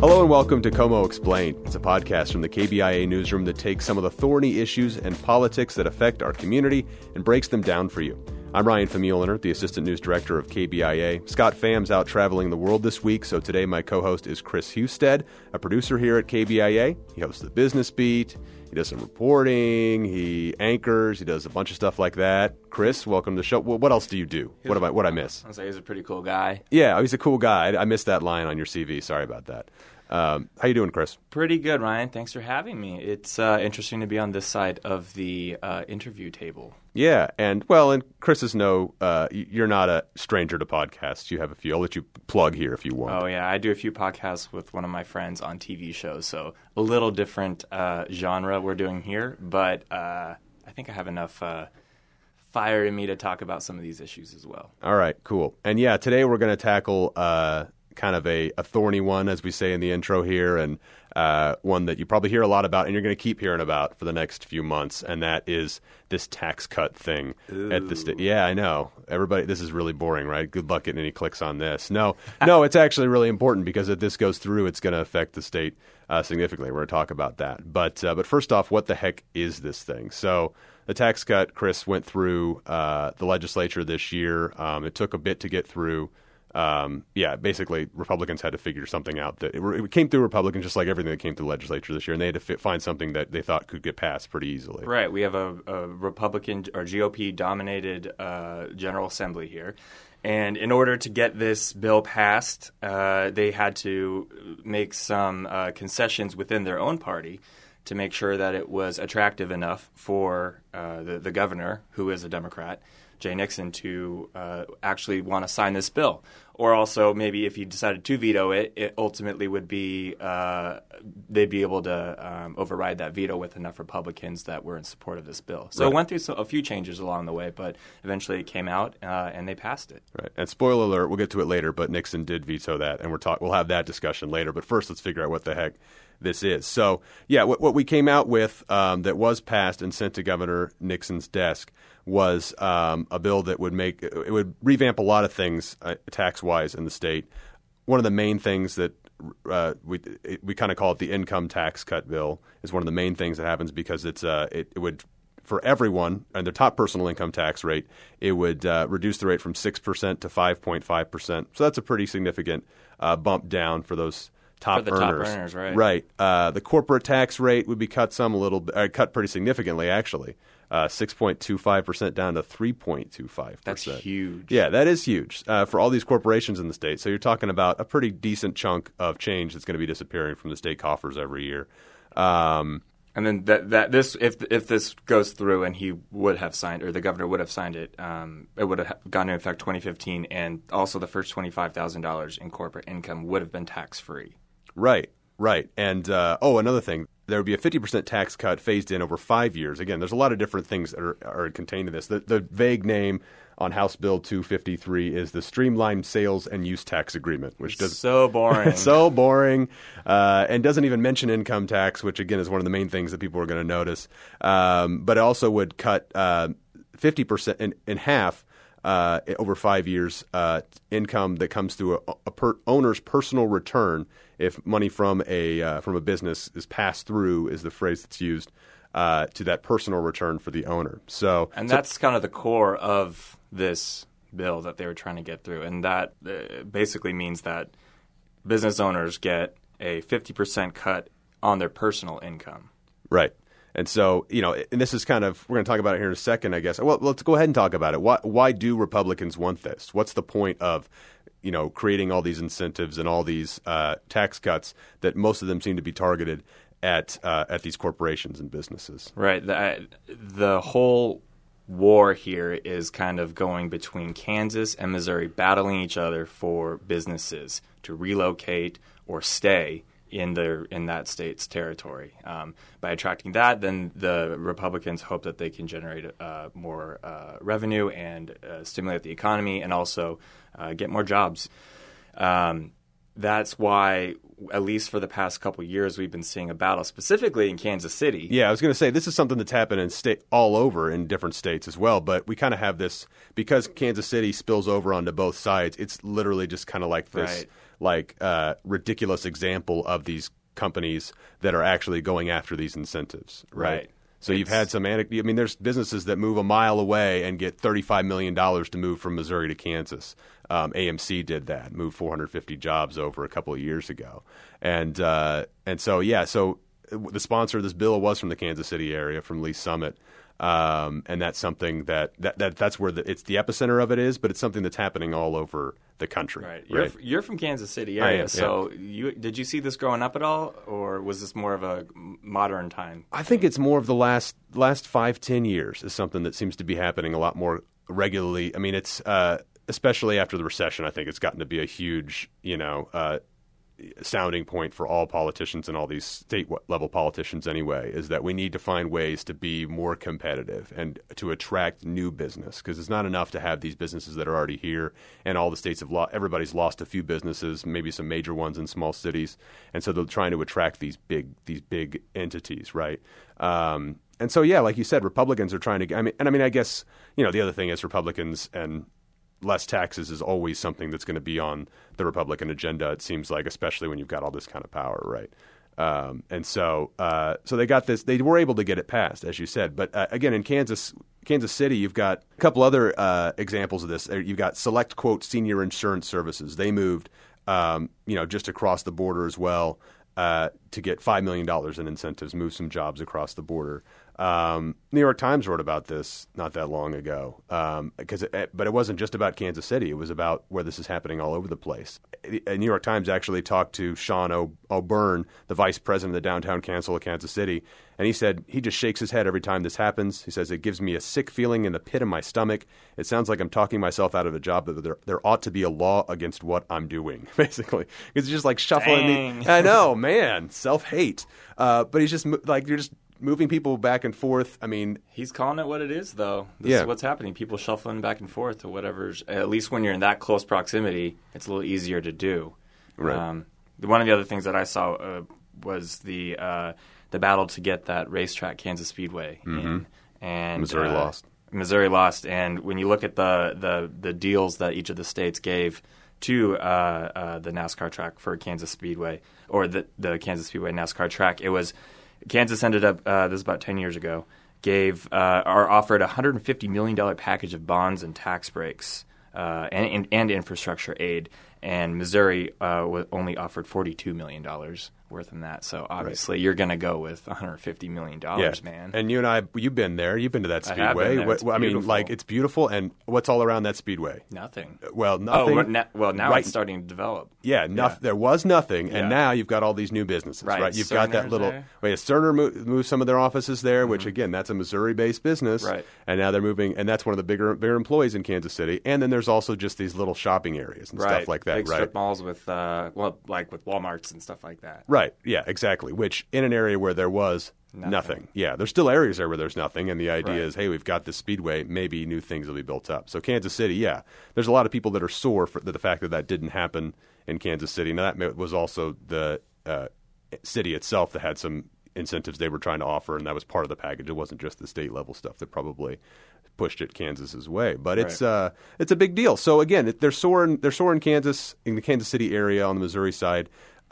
Hello and welcome to Como Explained. It's a podcast from the KBIA newsroom that takes some of the thorny issues and politics that affect our community and breaks them down for you. I'm Ryan Famuliner, the Assistant News Director of KBIA. Scott Pham's out traveling the world this week, so today my co-host is Chris Husted, a producer here at KBIA. He hosts the Business Beat, he does some reporting, he anchors, he does a bunch of stuff like that. Chris, welcome to the show. What else do you do? What I miss? I say he's a pretty cool guy. Yeah, he's a cool guy. I missed that line on your CV. Sorry about that. How you doing, Chris? Pretty good, Ryan. Thanks for having me. It's interesting to be on this side of the interview table. Yeah, and Chris is you're not a stranger to podcasts. You have a few. I'll let you plug here if you want. Oh, yeah. I do a few podcasts with one of my friends on TV shows, so a little different genre we're doing here, but I think I have enough fire in me to talk about some of these issues as well. All right, cool. And yeah, today we're going to tackle kind of a thorny one, as we say in the intro here, and one that you probably hear a lot about and you're going to keep hearing about for the next few months, and that is this tax cut thing at the state. Yeah, I know. Everybody, this is really boring, right? Good luck getting any clicks on this. No, it's actually really important because if this goes through, it's going to affect the state significantly. We're going to talk about that. But first off, what the heck is this thing? So the tax cut, Chris, went through the legislature this year. It took a bit to get through. Basically, Republicans had to figure something out. That it came through Republicans, just like everything that came through the legislature this year, and they had to find something that they thought could get passed pretty easily. Right. We have a Republican or GOP-dominated General Assembly here. And in order to get this bill passed, they had to make some concessions within their own party to make sure that it was attractive enough for the governor, who is a Democrat, Jay Nixon, to actually want to sign this bill. Or also, maybe if he decided to veto it, it ultimately would be they'd be able to override that veto with enough Republicans that were in support of this bill. So It went through a few changes along the way, but eventually it came out and they passed it. Right. And spoiler alert, we'll get to it later, but Nixon did veto that, and we'll have that discussion later. But first, let's figure out what the heck this is. So, yeah, what we came out with that was passed and sent to Governor Nixon's desk was a bill that would revamp a lot of things tax-wise in the state. One of the main things that we kind of call it the income tax cut bill is one of the main things that happens because it would, for everyone, and their top personal income tax rate, it would reduce the rate from 6% to 5.5%. So that's a pretty significant bump down for those top earners, right? Right. The corporate tax rate would be cut cut pretty significantly, actually. 6.25% down to 3.25%. That's huge. Yeah, that is huge for all these corporations in the state. So you're talking about a pretty decent chunk of change that's going to be disappearing from the state coffers every year. And then if this goes through and he would have signed, or the governor would have signed it, it would have gone into effect 2015, and also the first $25,000 in corporate income would have been tax-free. Right. And another thing, there would be a 50% tax cut phased in over 5 years. Again, there's a lot of different things that are contained in this. The vague name on House Bill 253 is the Streamlined Sales and Use Tax Agreement, which does so boring. So boring, and doesn't even mention income tax, which again is one of the main things that people are going to notice. But it also would cut 50% in half over 5 years income that comes through a owner's personal return if money from a business is passed through, is the phrase that's used, to that personal return for the owner. That's kind of the core of this bill that they were trying to get through, and that basically means that business owners get a 50% cut on their personal income. Right. And so, and this is kind of, we're going to talk about it here in a second, I guess. Well, let's go ahead and talk about it. Why do Republicans want this? What's the point of, creating all these incentives and all these tax cuts that most of them seem to be targeted at these corporations and businesses? Right. The whole war here is kind of going between Kansas and Missouri, battling each other for businesses to relocate or stay in that state's territory. By attracting that, then the Republicans hope that they can generate more revenue and stimulate the economy, and also get more jobs. that's why, at least for the past couple of years, we've been seeing a battle, specifically in Kansas City. Yeah, I was going to say this is something that's happened in all over in different states as well. But we kind of have this because Kansas City spills over onto both sides. It's literally just kind of like this, ridiculous example of these companies that are actually going after these incentives, right? So you've had some there's businesses that move a mile away and get $35 million to move from Missouri to Kansas. AMC did that, moved 450 jobs over a couple of years ago. And so the sponsor of this bill was from the Kansas City area, from Lee Summit. And that's something that's where it's the epicenter of it is, but it's something that's happening all over the country. Right. You're from Kansas City area, I am, so did you see this growing up at all, or was this more of a modern time? I think it's more of the last 5-10 years is something that seems to be happening a lot more regularly. I mean, it's especially after the recession. I think it's gotten to be a huge, sounding point for all politicians and all these state-level politicians anyway, is that we need to find ways to be more competitive and to attract new business, because it's not enough to have these businesses that are already here, and all the states have everybody's lost a few businesses, maybe some major ones in small cities, and so they're trying to attract these big entities, right? And so, yeah, like you said, Republicans are trying to. I guess the other thing is Republicans and less taxes is always something that's going to be on the Republican agenda, it seems like, especially when you've got all this kind of power, right? So they got this. They were able to get it passed, as you said. But again, in Kansas City, you've got a couple other examples of this. You've got Select Quote Senior Insurance Services. They moved, just across the border as well to get $5 million in incentives, move some jobs across the border. New York Times wrote about this not that long ago, but it wasn't just about Kansas City. It was about where this is happening all over the place. New York Times actually talked to Sean O'Byrne, the vice president of the Downtown Council of Kansas City, and he said he just shakes his head every time this happens. He says, it gives me a sick feeling in the pit of my stomach. It sounds like I'm talking myself out of a job, but there ought to be a law against what I'm doing, basically. It's just like shuffling me. I know, man, self-hate. But he's just like, you're just moving people back and forth. I mean, he's calling it what it is, though. This is what's happening. People shuffling back and forth to whatever's. At least when you're in that close proximity, it's a little easier to do. Right. One of the other things that I saw was the battle to get that racetrack, Kansas Speedway, in, and Missouri lost. Missouri lost, and when you look at the deals that each of the states gave to the NASCAR track for Kansas Speedway, or the Kansas Speedway NASCAR track, it was. Kansas ended up, this is about 10 years ago, offered a $150 million package of bonds and tax breaks and infrastructure aid, and Missouri only offered $42 million worth in that. So obviously you're going to go with $150 million, man. And you and I, you've been there. You've been to that speedway. I have been there. I mean, like, it's beautiful. And what's all around that speedway? Nothing. Well, nothing. Now it's starting to develop. Yeah, there was nothing, and now you've got all these new businesses, right? You've got that little. Cerner moved some of their offices there, which again, that's a Missouri-based business, right? And now they're moving, and that's one of the bigger employees in Kansas City. And then there's also just these little shopping areas and stuff like that, Big right? strip malls with like with Walmarts and stuff like that. Right. Yeah. Exactly. Which in an area where there was nothing. Yeah. There's still areas there where there's nothing, and the idea is, hey, we've got this speedway. Maybe new things will be built up. So Kansas City, there's a lot of people that are sore for the fact that didn't happen in Kansas City. Now, that was also the city itself that had some incentives they were trying to offer, and that was part of the package. It wasn't just the state level stuff that probably pushed it Kansas's way. But it's a big deal. So again, they're sore in Kansas, in the Kansas City area on the Missouri side.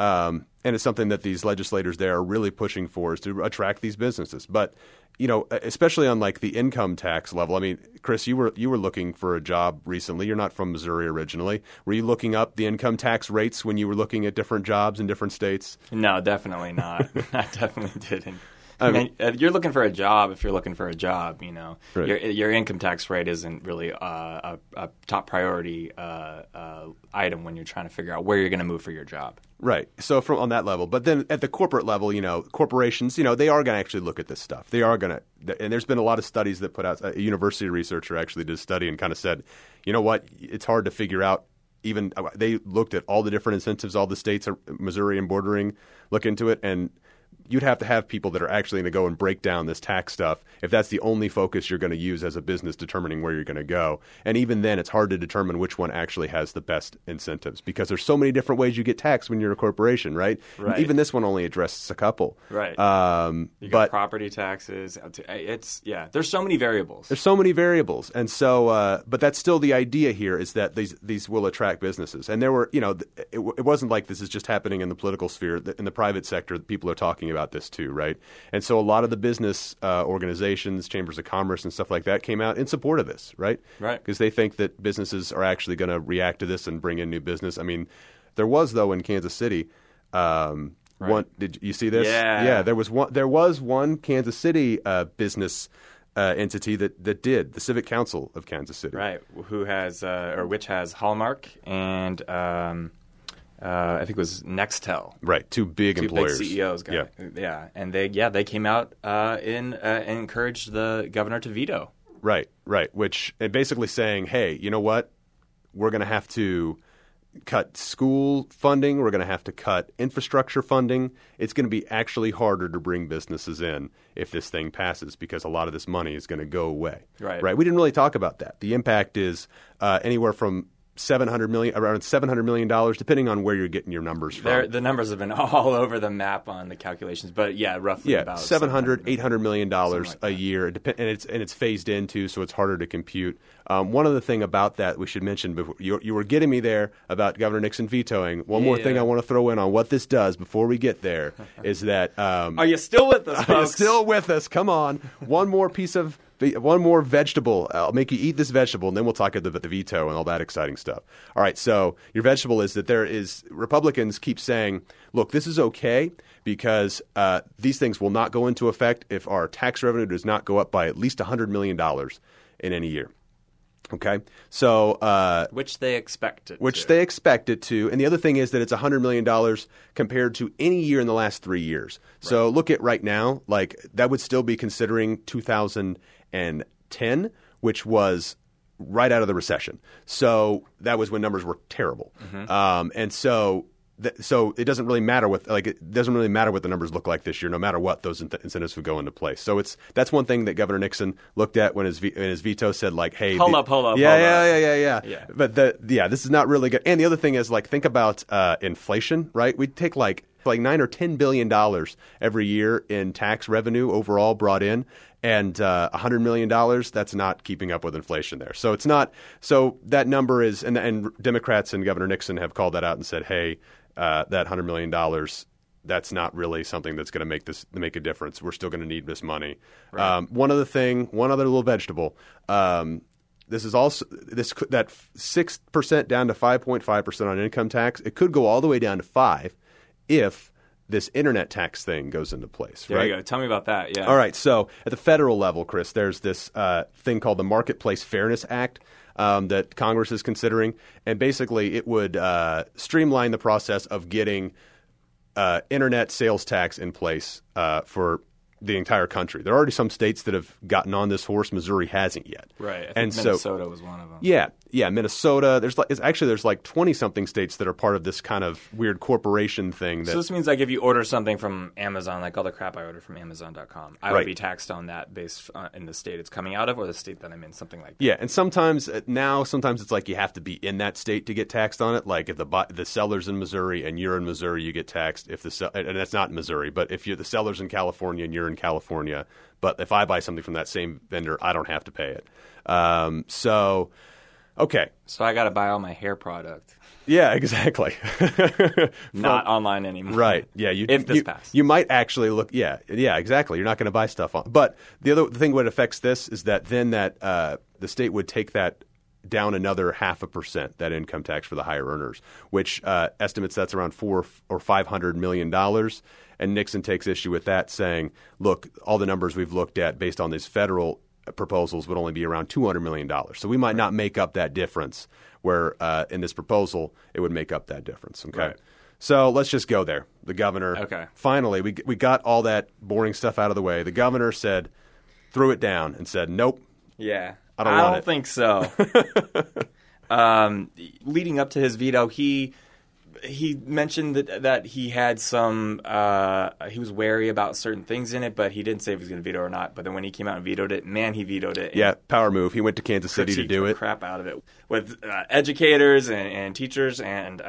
And it's something that these legislators there are really pushing for, is to attract these businesses. But, especially on like the income tax level. I mean, Chris, you were looking for a job recently. You're not from Missouri originally. Were you looking up the income tax rates when you were looking at different jobs in different states? No, definitely not. I definitely didn't. I mean, you're looking for a job. If you're looking for a job, right. your income tax rate isn't really a top priority item when you're trying to figure out where you're going to move for your job. Right. So on that level, but then at the corporate level, corporations, they are going to actually look at this stuff. They are going to, and there's been a lot of studies that put out. A university researcher actually did a study and kind of said, you know what, it's hard to figure out. Even they looked at all the different incentives all the states, Missouri and bordering, look into it, and you'd have to have people that are actually going to go and break down this tax stuff if that's the only focus you're going to use as a business determining where you're going to go. And even then, it's hard to determine which one actually has the best incentives because there's so many different ways you get taxed when you're a corporation, right? Right. Even this one only addresses a couple. Right. You got But property taxes. There's so many variables. there's so many variables, and so but that's still the idea here is that these will attract businesses. And there were, it wasn't like this is just happening in the political sphere. In the private sector, people are talking about this too, right? And so a lot of the business organizations, chambers of commerce and stuff like that came out in support of this, right? Right. Because they think that businesses are actually going to react to this and bring in new business. I mean, there was, though, in Kansas City, one. Did you see this? Yeah. There was one Kansas City business entity that did, the Civic Council of Kansas City. Right, which has Hallmark and I think it was Nextel. Right, two big employers. Big CEOs. And they came out and encouraged the governor to veto. Right, which and basically saying, hey, you know what? We're going to have to cut school funding. We're going to have to cut infrastructure funding. It's going to be actually harder to bring businesses in if this thing passes because a lot of this money is going to go away. Right. We didn't really talk about that. The impact is anywhere from around $700 million, depending on where you're getting your numbers from. The numbers have been all over the map on the calculations, but roughly about $700, $800 million a year, and it's phased into, so it's harder to compute. One other thing about that we should mention before you were getting me there about Governor Nixon vetoing. One more thing I want to throw in on what this does before we get there is that are you still with us, folks? Are you still with us? Come on, one more vegetable. I'll make you eat this vegetable, and then we'll talk about the veto and all that exciting stuff. All right, so your vegetable is that Republicans keep saying, look, this is okay because these things will not go into effect if our tax revenue does not go up by at least $100 million in any year. Okay, so which they expect it to, and the other thing is that it's $100 million compared to any year in the last 3 years. Right. So look at right now, like that would still be considering 2010, which was right out of the recession. So that was when numbers were terrible, and so it doesn't really matter what the numbers look like this year. No matter what, those incentives would go into place. So that's one thing that Governor Nixon looked at when his veto said, like, "Hey, hold up." Yeah. But this is not really good. And the other thing is, like, think about inflation, right? We take like $9 or $10 billion every year in tax revenue overall brought in. And $100 million, that's not keeping up with inflation there. So it's not. So that number is, and Democrats and Governor Nixon have called that out and said, hey, that $100 million, that's not really something that's going to make a difference. We're still going to need this money. Right. One other little vegetable. This is also that 6% down to 5.5% on income tax. It could go all the way down to 5% if this internet tax thing goes into place. There right? you go. Tell me about that. Yeah. All right. So at the federal level, Chris, there's this thing called the Marketplace Fairness Act that Congress is considering. And basically it would streamline the process of getting internet sales tax in place for the entire country. There are already some states that have gotten on this horse. Missouri hasn't yet. Right. I think Minnesota was one of them. Yeah, Minnesota. There's like 20-something states that are part of this kind of weird corporation thing. So this means like if you order something from Amazon, like all the crap I order from Amazon.com, I would be taxed on that based in the state it's coming out of or the state that I'm in, something like that. Yeah, and sometimes it's like you have to be in that state to get taxed on it. Like if the seller's in Missouri and you're in Missouri, you get taxed. And that's not in Missouri, but if the seller's in California and you're in California, but if I buy something from that same vendor, I don't have to pay it. Okay. So I got to buy all my hair product. Yeah, exactly. Not online anymore. Right. Yeah. If this passes. You might actually look. Yeah, exactly. You're not going to buy stuff on. But the thing what affects this is that then the state would take that down another 0.5%, that income tax for the higher earners, which estimates that's around $400 or $500 million. And Nixon takes issue with that, saying, look, all the numbers we've looked at based on these federal proposals would only be around $200 million. So we might not make up that difference, where in this proposal it would make up that difference. Okay. Right. So let's just go there. The governor, finally, we got all that boring stuff out of the way. The governor threw it down and said, nope. Yeah. I don't think so. Leading up to his veto, he he mentioned that he had some. He was wary about certain things in it, but he didn't say if he was going to veto or not. But then when he came out and vetoed it, man, he vetoed it. Yeah, power move. He went to Kansas City to do it. Crap out of it with educators and teachers and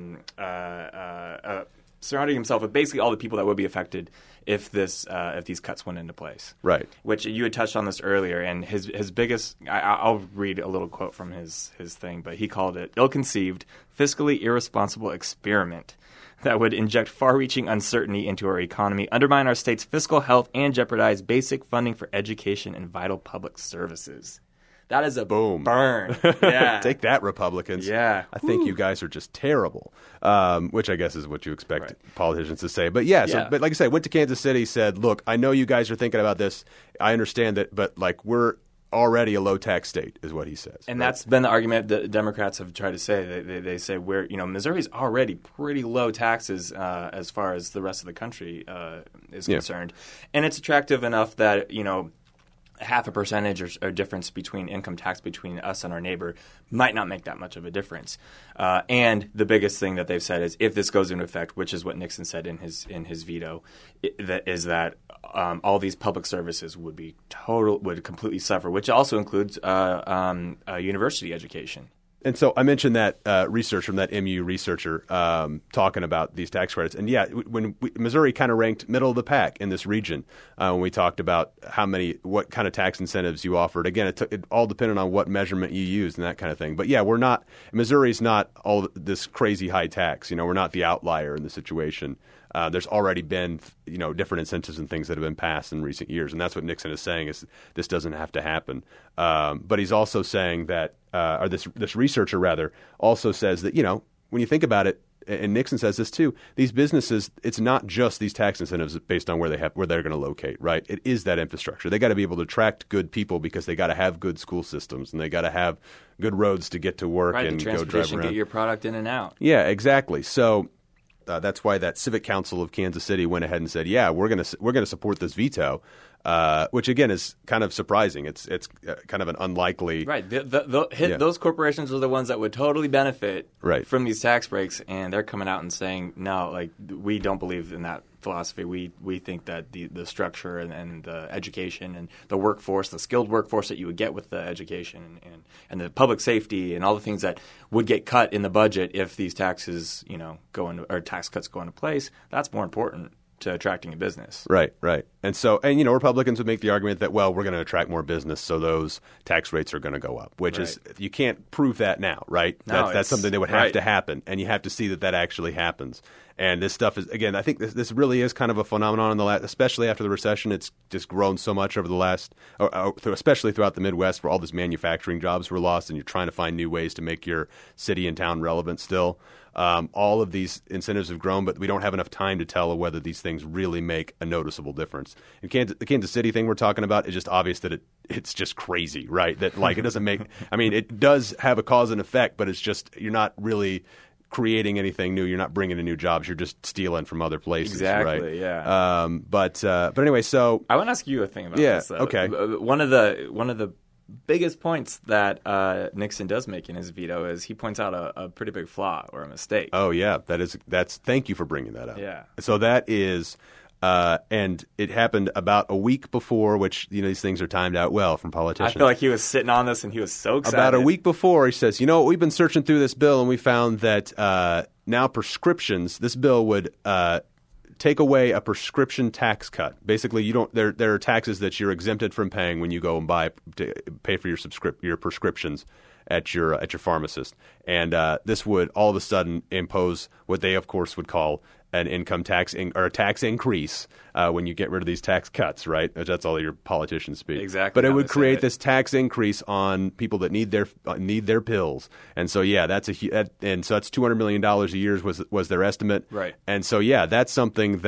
surrounding himself with basically all the people that would be affected if these cuts went into place. Right. Which you had touched on this earlier, and his biggest. I'll read a little quote from his thing, but he called it ill-conceived, fiscally irresponsible experiment that would inject far-reaching uncertainty into our economy, undermine our state's fiscal health, and jeopardize basic funding for education and vital public services. That is a boom burn. Yeah. Take that, Republicans. Yeah. I think you guys are just terrible, which I guess is what you expect politicians to say. But but like I said, went to Kansas City, said, look, I know you guys are thinking about this. I understand that, but like we're already a low-tax state is what he says. And that's been the argument that Democrats have tried to say. They say Missouri's already pretty low taxes as far as the rest of the country is concerned. And it's attractive enough that, half a percentage or difference between income tax between us and our neighbor might not make that much of a difference. And the biggest thing that they've said is if this goes into effect, which is what Nixon said in his veto, that all these public services would completely suffer, which also includes university education. And so I mentioned that research from that MU researcher talking about these tax credits. And Missouri kind of ranked middle of the pack in this region when we talked about what kind of tax incentives you offered. Again, it all depended on what measurement you used and that kind of thing. But Missouri's not all this crazy high tax. We're not the outlier in the situation. There's already been, different incentives and things that have been passed in recent years, and that's what Nixon is saying is this doesn't have to happen. But he's also saying that, or this researcher rather, also says that when you think about it, and Nixon says this too, these businesses, it's not just these tax incentives based on where they're going to locate, right? It is that infrastructure. They got to be able to attract good people because they got to have good school systems and they got to have good roads to get to work and go drive around. Get your product in and out. Yeah, exactly. So. That's why that Civic Council of Kansas City went ahead and said, "Yeah, we're gonna support this veto," which again is kind of surprising. It's kind of an unlikely Those corporations are the ones that would totally benefit from these tax breaks, and they're coming out and saying, "No, we don't believe in that philosophy. We think that the structure and the education and the workforce, the skilled workforce that you would get with the education and the public safety and all the things that would get cut in the budget if these taxes, or tax cuts go into place, that's more important to attracting a business." Right. And so, Republicans would make the argument that, well, we're going to attract more business, so those tax rates are going to go up, which is, you can't prove that now, right? No, that's something that would have to happen, and you have to see that actually happens. And this stuff is, again, I think this really is kind of a phenomenon in the last, especially after the recession. It's just grown so much over the last, especially throughout the Midwest, where all these manufacturing jobs were lost, and you're trying to find new ways to make your city and town relevant still. All of these incentives have grown, but we don't have enough time to tell whether these things really make a noticeable difference. And the Kansas City thing we're talking about is just obvious that it's just crazy, right? That it doesn't make – I mean, it does have a cause and effect, but it's just – you're not really – creating anything new. You're not bringing in new jobs. You're just stealing from other places. Exactly. Right? Yeah. But anyway, so I want to ask you a thing about this. Though. Okay. One of the biggest points that Nixon does make in his veto is he points out a pretty big flaw or a mistake. Oh yeah, that's. Thank you for bringing that up. Yeah. So that is. And it happened about a week before, which, these things are timed out well from politicians. I feel like he was sitting on this and he was so excited. About a week before, he says, we've been searching through this bill and we found that now prescriptions, this bill would take away a prescription tax cut. Basically, there are taxes that you're exempted from paying when you go and pay for your prescriptions at your pharmacist. And this would all of a sudden impose what they, of course, would call an income tax or a tax increase when you get rid of these tax cuts, right? That's all your politicians speak. Exactly. But it would create this tax increase on people that need their pills, and so that's that's $200 million a year was their estimate, right? And so that's something that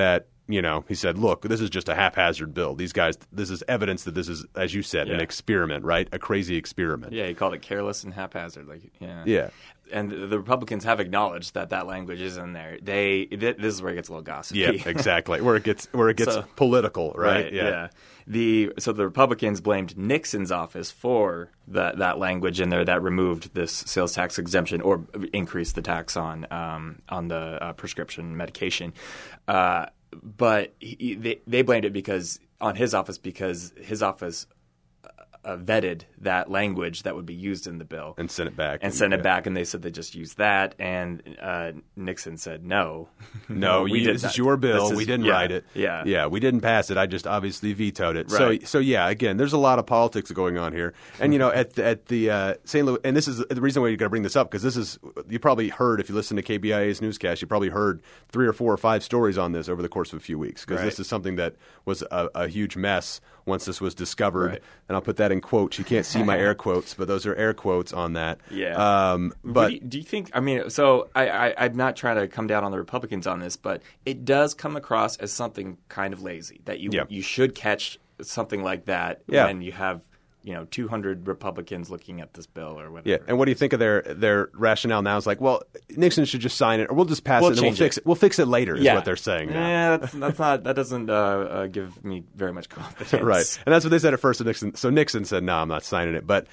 he said, look, this is just a haphazard bill. These guys, this is evidence that this is, as you said, an experiment, right? A crazy experiment. Yeah, he called it careless and haphazard. Yeah. And the Republicans have acknowledged that language is in there. This is where it gets a little gossipy. Yeah, exactly. Where it gets political, right? Yeah. So the Republicans blamed Nixon's office for that language in there that removed this sales tax exemption or increased the tax on the prescription medication. But they blamed it on his office because his office vetted that language that would be used in the bill and sent it back. And they said they just used that. And Nixon said, no, this is your bill. We didn't write it. Yeah, we didn't pass it. I just obviously vetoed it. Right. So yeah, again, there's a lot of politics going on here. And at the St. Louis, and this is the reason why you got to bring this up, because this is, you probably heard, if you listen to KBIA's newscast, you probably heard 3 or 4 or 5 stories on this over the course of a few weeks, because this is something that was a huge mess once this was discovered. Right. And I'll put that in quotes. You can't see my air quotes, but those are air quotes on that. Yeah. But do you think? I mean, so I'm not trying to come down on the Republicans on this, but it does come across as something kind of lazy that you should catch something like that when you have 200 Republicans looking at this bill or whatever. Yeah, and what do you think of their rationale now? Is like, well, Nixon should just sign it, or we'll just pass it and we'll fix it. We'll fix it later, is what they're saying now. Yeah, that doesn't give me very much confidence. Right, and that's what they said at first to Nixon. So Nixon said, no, I'm not signing it. But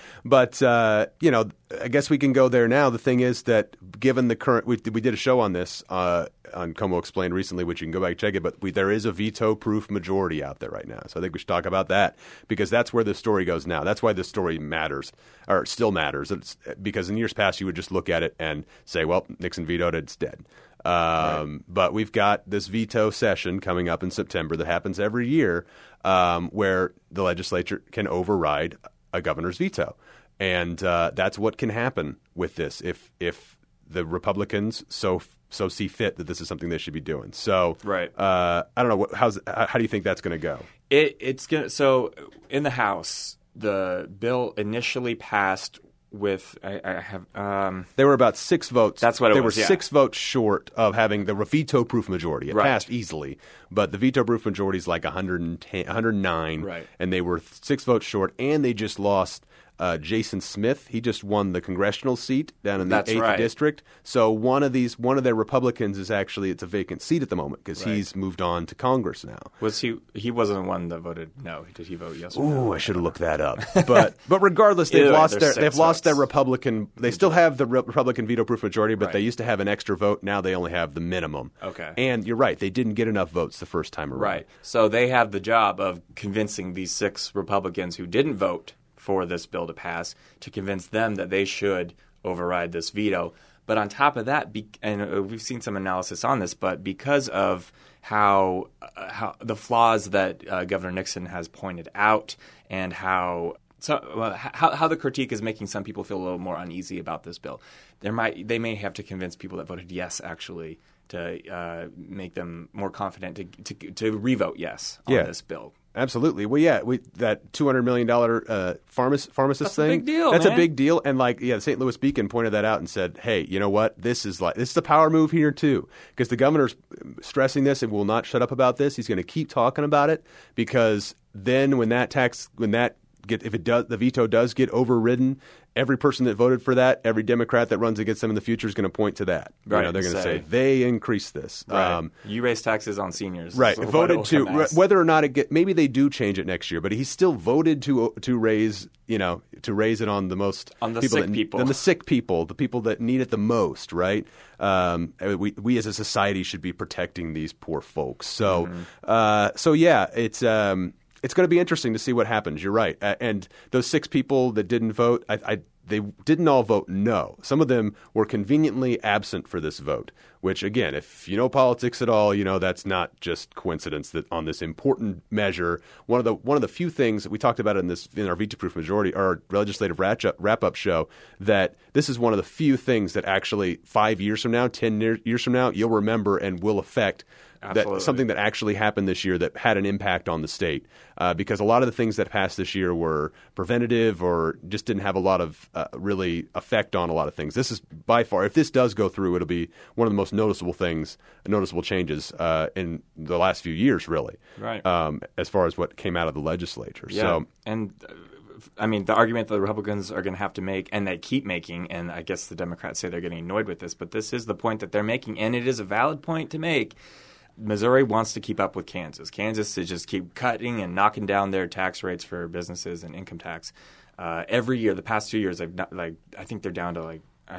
I guess we can go there now. The thing is that given the current, we did a show on this on Como Explained recently, which you can go back and check it, but there is a veto-proof majority out there right now. So I think we should talk about that, because that's where the story goes now. That's why this story matters, or still matters. It's because in years past, you would just look at it and say, well, Nixon vetoed it, it's dead. Right. But we've got this veto session coming up in September that happens every year, where the legislature can override a governor's veto. And that's what can happen with this if the Republicans so see fit that this is something they should be doing. So I don't know how do you think that's going to go? It's going to, so in the House, the bill initially passed with they were about 6 votes. That's what it was. They were 6 votes short of having the veto-proof majority. It passed easily, but the veto-proof majority is like 109, and they were 6 votes short, and they just lost Jason Smith. He just won the congressional seat down in the 8th district. So one of their Republicans is actually, it's a vacant seat at the moment because he's moved on to Congress now. Was he wasn't the one that voted no? Did he vote yes or no? Ooh, I should have looked that up. But regardless, they've lost their Republican. They still have the Republican veto-proof majority, but they used to have an extra vote. Now they only have the minimum. Okay. And you're right, they didn't get enough votes the first time around. Right. So they have the job of convincing these 6 Republicans who didn't vote for this bill to pass, to convince them that they should override this veto. But on top of that, and we've seen some analysis on this, but because of how the flaws that Governor Nixon has pointed out, and how the critique is making some people feel a little more uneasy about this bill, they may have to convince people that voted yes actually to make them more confident to revote yes on this bill. Absolutely. Well, that $200 million pharmacist That's thing. That's a big deal. That's a big deal. And the St. Louis Beacon pointed that out and said, hey, you know what? This is a power move here too, because the governor's stressing this and will not shut up about this. He's going to keep talking about it, because then if the veto does get overridden, every person that voted for that, every Democrat that runs against them in the future is going to point to that. Right. They're going to say they increased this. Right. You raise taxes on seniors. Right. Voted to whether or not maybe they do change it next year, but he still voted to raise it on the most on the sick people, the people that need it the most. Right. We as a society should be protecting these poor folks. So it's going to be interesting to see what happens. You're right. And those 6 people that didn't vote, they didn't all vote no. Some of them were conveniently absent for this vote, which, again, if you know politics at all, you know that's not just coincidence that on this important measure, one of the few things that we talked about in our veto-proof majority, our legislative wrap-up show, that this is one of the few things that actually 5 years from now, 10 years from now, you'll remember and will affect absolutely. Something that actually happened this year that had an impact on the state. Because a lot of the things that passed this year were preventative or just didn't have a lot of really effect on a lot of things. This is by far, if this does go through, it'll be one of the most noticeable changes in the last few years, really. Right. As far as what came out of the legislature. Yeah. So, and I mean, the argument that the Republicans are going to have to make, and they keep making, and I guess the Democrats say they're getting annoyed with this, but this is the point that they're making, and it is a valid point to make. Missouri wants to keep up with Kansas. Kansas to just keep cutting and knocking down their tax rates for businesses and income tax. Every year, the past 2 years, I think they're down to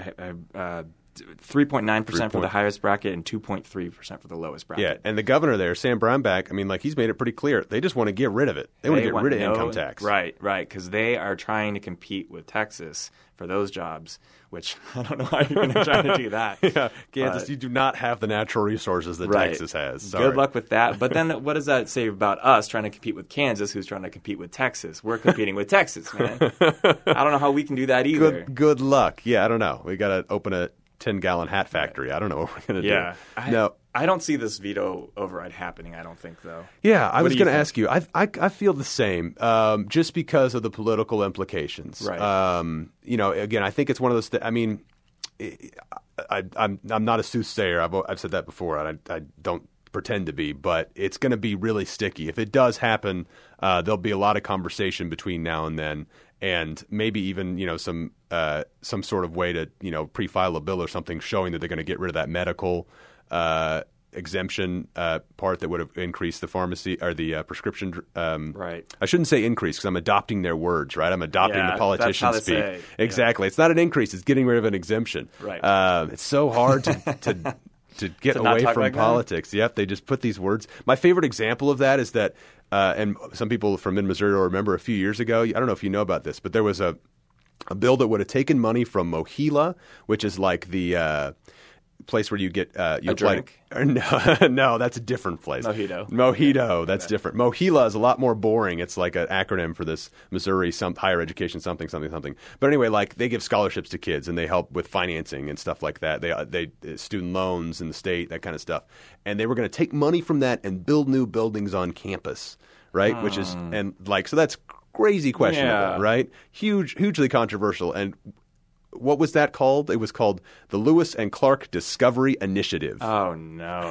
3.9% for the highest bracket and 2.3% for the lowest bracket. Yeah, and the governor there, Sam Brownback, I mean, he's made it pretty clear. They just want to get rid of it. They want to get rid of income tax. Right, because they are trying to compete with Texas for those jobs, which I don't know how you're going to try to do that. Yeah, Kansas, you do not have the natural resources that Texas has. Sorry. Good luck with that. But then what does that say about us trying to compete with Kansas, who's trying to compete with Texas? We're competing with Texas, man. I don't know how we can do that either. Good luck. Yeah, I don't know. We got to open a 10-gallon hat factory. I don't know what we're going to do. Yeah. I don't see this veto override happening, I don't think, though. Yeah, I was going to ask you. I feel the same, just because of the political implications. Right. Again, I think it's one of those I mean, I'm not a soothsayer. I've said that before, and I don't pretend to be, but it's going to be really sticky. If it does happen, there'll be a lot of conversation between now and then, and maybe even some sort of way to pre-file a bill or something showing that they're going to get rid of that medical exemption part that would have increased the pharmacy or the prescription. Right. I shouldn't say increase because I'm adopting their words. Right. I'm adopting the politicians' speak. Say. Exactly. Yeah. It's not an increase. It's getting rid of an exemption. Right. It's so hard to get away from politics. Yep, they just put these words. My favorite example of that is that, and some people from Mid-Missouri will remember a few years ago, I don't know if you know about this, but there was a bill that would have taken money from Mohila, which is like the place where you get a drink. No, that's a different place. Mojito, that's different. Mohila is a lot more boring. It's like an acronym for this Missouri higher education something. But anyway, they give scholarships to kids and they help with financing and stuff like that. They student loans in the state, that kind of stuff. And they were going to take money from that and build new buildings on campus, right? Which is so that's crazy questionable, right? Hugely controversial. And what was that called? It was called the Lewis and Clark Discovery Initiative. Oh, no.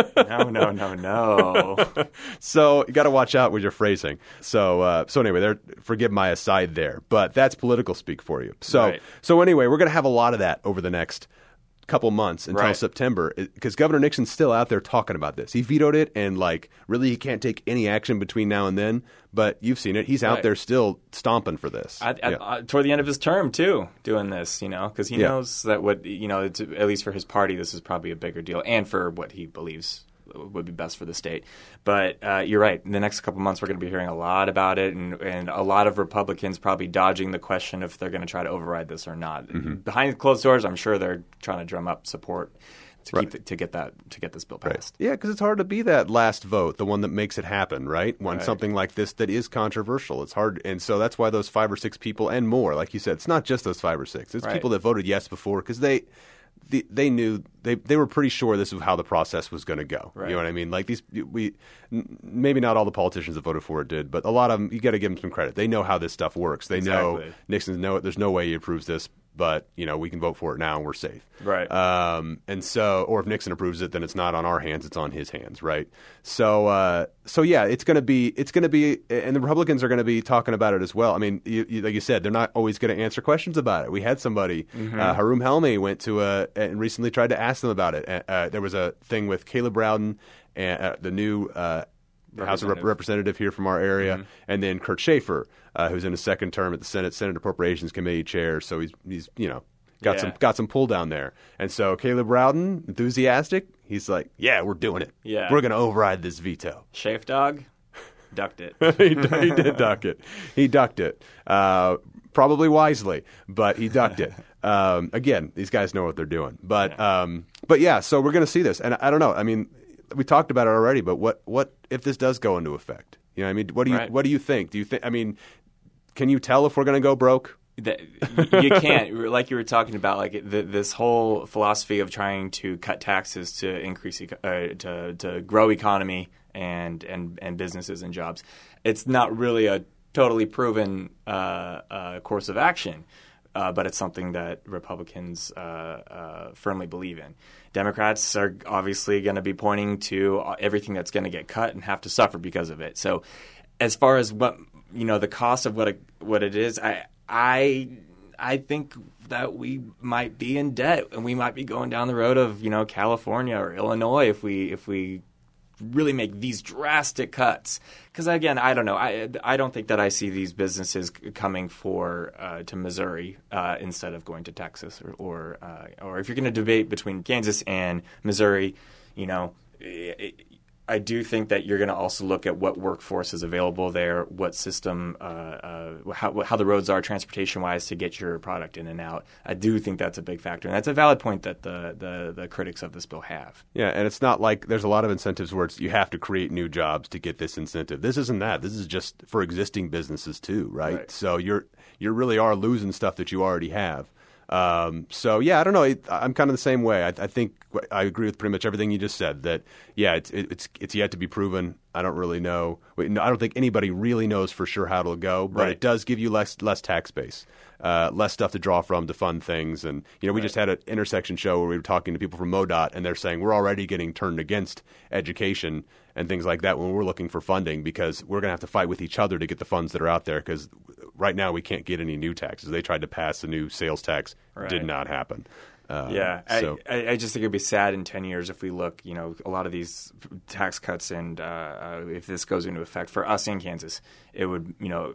No. So you got to watch out with your phrasing. So anyway, forgive my aside there, but that's political speak for you. So anyway, we're going to have a lot of that over the next couple months until September, because Governor Nixon's still out there talking about this. He vetoed it, and really he can't take any action between now and then. But you've seen it; he's out there still stomping for this. Toward the end of his term, too, doing this, because he knows that at least for his party, this is probably a bigger deal, and for what he believes would be best for the state. But you're right. In the next couple months, we're going to be hearing a lot about it, and a lot of Republicans probably dodging the question if they're going to try to override this or not. Mm-hmm. Behind closed doors, I'm sure they're trying to drum up support to get this bill passed. Yeah, because it's hard to be that last vote, the one that makes it happen, right? When something like this that is controversial, it's hard, and so that's why those 5 or 6 people and more, like you said, it's not just those 5 or 6. It's people that voted yes before because they knew they were pretty sure this was how the process was going to go. Right. You know what I mean? Maybe not all the politicians that voted for it did, but a lot of them, you got to give them some credit. They know how this stuff works. They know Nixon's know it. There's no way he approves this, but we can vote for it now and we're safe. Right. And so, or if Nixon approves it, then it's not on our hands; it's on his hands, right? So yeah, it's going to be, and the Republicans are going to be talking about it as well. I mean, like you said, they're not always going to answer questions about it. We had somebody, Haroon Helmy, went to and recently tried to ask them about it. There was a thing with Caleb Rowden, the new House of Representative here from our area, and then Kurt Schaefer, who's in his second term at the Senate Appropriations Committee chair. So he's got some pull down there. And so Caleb Rowden, enthusiastic, he's like, "Yeah, we're doing it. Yeah, we're going to override this veto." Schaefer dog ducked it. he did duck it. He ducked it. Probably wisely, but he ducked it. Again, these guys know what they're doing. But yeah, so we're going to see this, and I don't know. I mean, we talked about it already, but what if this does go into effect? I mean, what do you think? Do you think? I mean, can you tell if we're going to go broke? You can't, like you were talking about, like this whole philosophy of trying to cut taxes to increase to grow economy and businesses and jobs. It's not really a totally proven course of action, but it's something that Republicans firmly believe in. Democrats are obviously going to be pointing to everything that's going to get cut and have to suffer because of it. So, as far as what the cost of what it is, I think that we might be in debt and we might be going down the road of California or Illinois if we really make these drastic cuts. Because again, I don't know. I don't think that I see these businesses coming to Missouri instead of going to Texas or if you're going to debate between Kansas and Missouri, I do think that you're going to also look at what workforce is available there, what system, how the roads are transportation-wise to get your product in and out. I do think that's a big factor, and that's a valid point that the critics of this bill have. Yeah, and it's not like there's a lot of incentives where you have to create new jobs to get this incentive. This isn't that. This is just for existing businesses too, right? So you really are losing stuff that you already have. So yeah, I don't know. I'm kind of the same way. I think I agree with pretty much everything you just said. That it's yet to be proven. I don't really know. I don't think anybody really knows for sure how it'll go. But It does give you less tax base, less stuff to draw from to fund things. And we just had an intersection show where we were talking to people from MoDOT, and they're saying we're already getting turned against education and things like that when we're looking for funding because we're going to have to fight with each other to get the funds that are out there because right now we can't get any new taxes. They tried to pass a new sales tax. Did not happen. I just think it'd be sad in 10 years if we look, a lot of these tax cuts and if this goes into effect for us in Kansas, it would,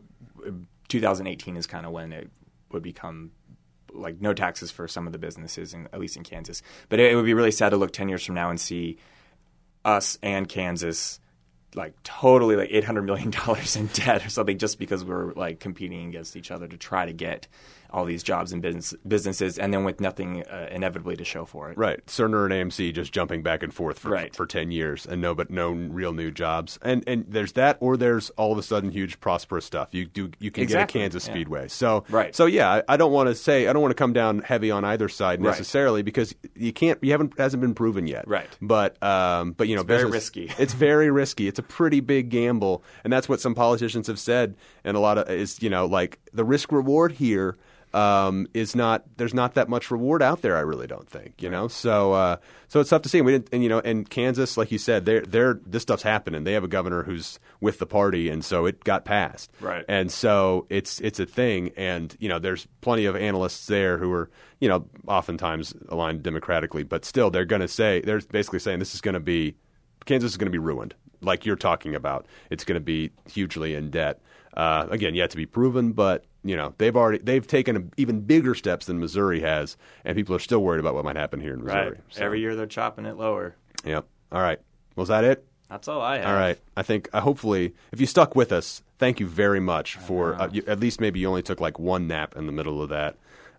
2018 is kind of when it would become like no taxes for some of the businesses, at least in Kansas. But it would be really sad to look 10 years from now and see us and Kansas like totally like $800 million in debt or something just because we're like competing against each other to try to get all these jobs and businesses, and then with nothing inevitably to show for it. Right. Cerner and AMC just jumping back and forth for 10 years and no real new jobs. And there's that, or there's all of a sudden huge prosperous stuff. You can get a Kansas Speedway. So yeah, I don't want to come down heavy on either side necessarily because hasn't been proven yet. Right. But it's very risky. It's very risky. It's a pretty big gamble, and that's what some politicians have said. And a lot of is like the risk reward here. There's not that much reward out there. I really don't think, So it's tough to see. And Kansas, like you said, this stuff's happening. They have a governor who's with the party, and so it got passed. Right. And so it's a thing. And there's plenty of analysts there who are oftentimes aligned democratically, but still they're basically saying Kansas is going to be ruined, like you're talking about. It's going to be hugely in debt. Again, yet to be proven, but. They've taken even bigger steps than Missouri has, and people are still worried about what might happen here in Missouri. Right. So. Every year they're chopping it lower. Yep. All right. Was that it? That's all I have. All right. I think hopefully, if you stuck with us, thank you very much for at least maybe you only took like one nap in the middle of that.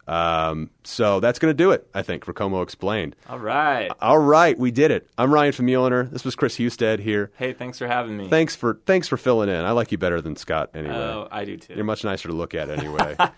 So that's going to do it, I think, for Como Explained. All right. We did it. I'm Ryan from Muehlner. This was Chris Husted here. Hey, thanks for having me. Thanks for filling in. I like you better than Scott anyway. Oh, I do too. You're much nicer to look at anyway. Can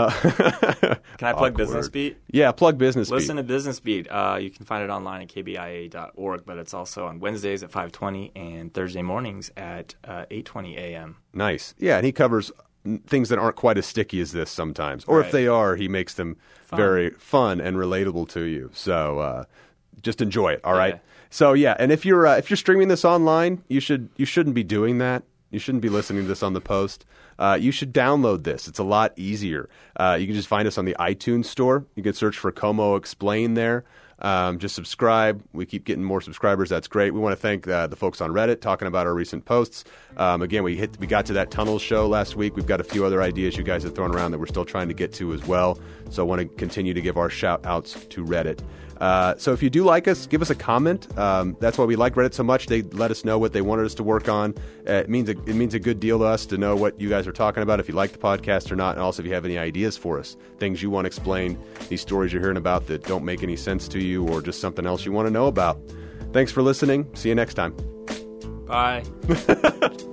I plug Business Beat? Yeah, plug Business Beat. Listen to Business Beat. You can find it online at kbia.org, but it's also on Wednesdays at 5:20 and Thursday mornings at 8:20 a.m. Nice. Yeah, and he covers things that aren't quite as sticky as this sometimes. Or if they are, he makes them very fun and relatable to you. So just enjoy it, all right? So yeah, and if you're streaming this online, you shouldn't be doing that. You shouldn't be listening to this on the post. You should download this. It's a lot easier. You can just find us on the iTunes store. You can search for Como Explain there. Just subscribe. We keep getting more subscribers. That's great. We want to thank the folks on Reddit talking about our recent posts. Again, we got to that tunnel show last week. We've got a few other ideas you guys have thrown around that we're still trying to get to as well. So I want to continue to give our shout outs to Reddit. So if you do like us, give us a comment. That's why we like Reddit so much. They let us know what they wanted us to work on. It means a good deal to us to know what you guys are talking about, if you like the podcast or not, and also if you have any ideas for us, things you want to explain, these stories you're hearing about that don't make any sense to you, or just something else you want to know about. Thanks for listening. See you next time. Bye.